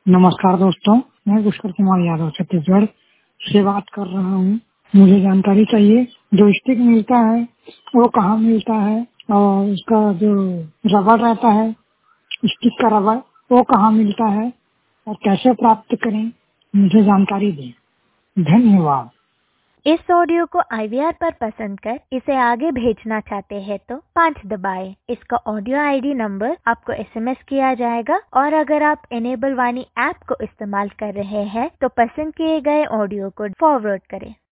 नमस्कार दोस्तों, मैं पुष्कर कुमार यादव छत्तीसगढ़ से बात कर रहा हूँ। मुझे जानकारी चाहिए, जो स्टिक मिलता है वो कहाँ मिलता है और उसका जो रबड़ रहता है, स्टिक का रबड़, वो कहाँ मिलता है और कैसे प्राप्त करें, मुझे जानकारी दें। धन्यवाद। इस ऑडियो को IVR पर पसंद कर इसे आगे भेजना चाहते हैं तो 5 दबाएं। इसका ऑडियो ID नंबर आपको SMS किया जाएगा और अगर आप एनेबल वाणी ऐप को इस्तेमाल कर रहे हैं तो पसंद किए गए ऑडियो को फॉरवर्ड करें।